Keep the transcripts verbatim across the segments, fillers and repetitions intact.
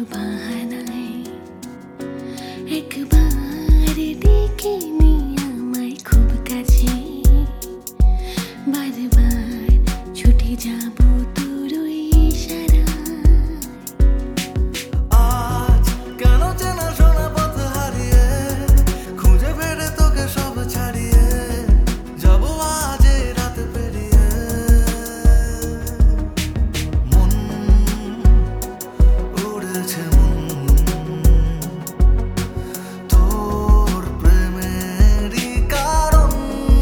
বাহানায় একবার ডেকে নিয়ে আমায় খুব কাছে, বারবার ছুটে যাব তোর ওই ইশারায়। আজ কেন চেনা শোনা পথ হারিয়ে খুঁজে ফেরে তোকে সব ছাড়িয়ে যাবো আজ এই রাত পেরিয়ে। মন উড়েছে মন তোর প্রেমেরই কারণ।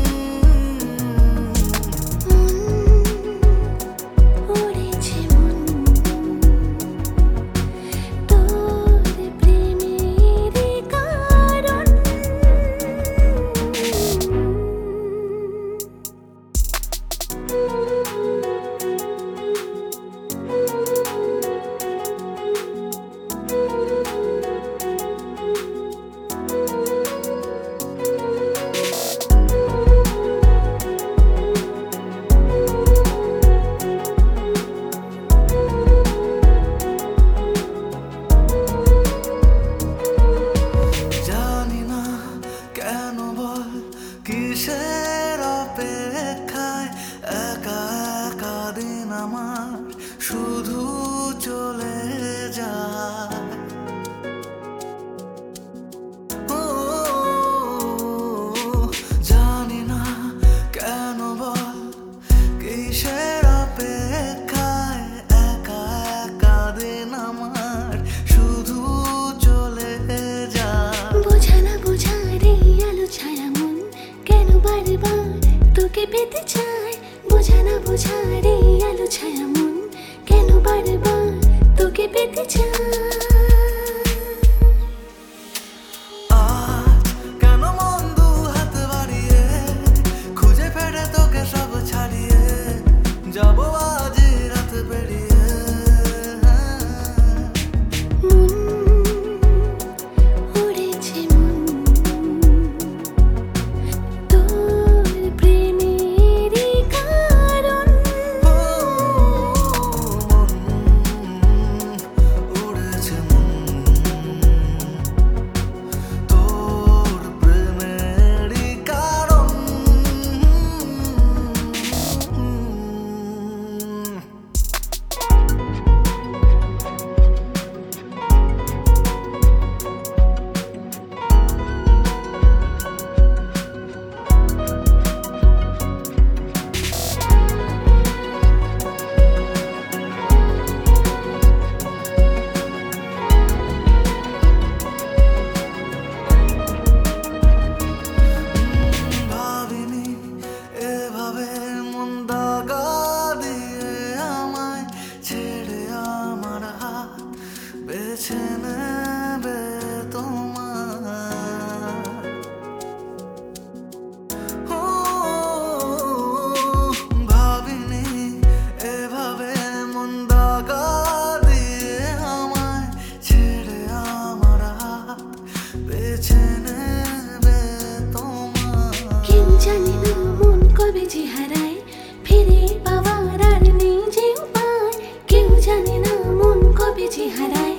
উড়েছে মন তোর প্রেমেরই কারণ। জানি না কেন বল কিসের অপেক্ষায় একা একা দিন আমার শুধু চলে যায়। ও জানি না কেন বল কিসের অপেক্ষায় একা একা দিন আমার শুধু চলে যায়। বোঝা না বোঝা রে আলো ছায়া মন কেন বারবার তোকে পেতে চায়। বোঝা না বোঝা রে আলো ছায়া মন কেন বারবার তোকে পেতে চায়। আজ কেন মন দু হাত বাড়িয়ে খুঁজে ফেরে তোকে সব ছাড়িয়ে যাবো আজ এই রাত পেরিয়ে। মন উড়েছে মন তোর প্রেমেরই কারণ। ও মন উড়েছে মন তোর প্রেমেরই কারণ। ভাবিনি এভাবে মন দাগা দিয়ে আমায় ছেড়ে আমার হাত বেছে নেবে তোমার। ও ভাবিনি এভাবে মন দাগা দিয়ে আমায় ছেড়ে আমার হাত বেছে নেবে তোমার। কেউ জানে না মন কবে যে হারায় ফিরে পাওয়ার আর নেই যে উপায়। কেউ জানে না মন কবে যে হারায়